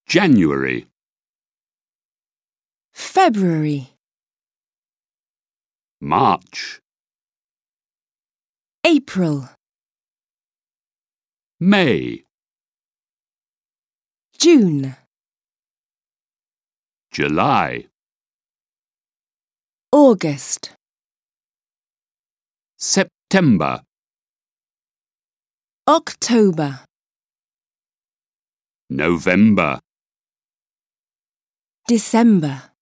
January, February, March, April, May, June, July, August, September, October, November, December.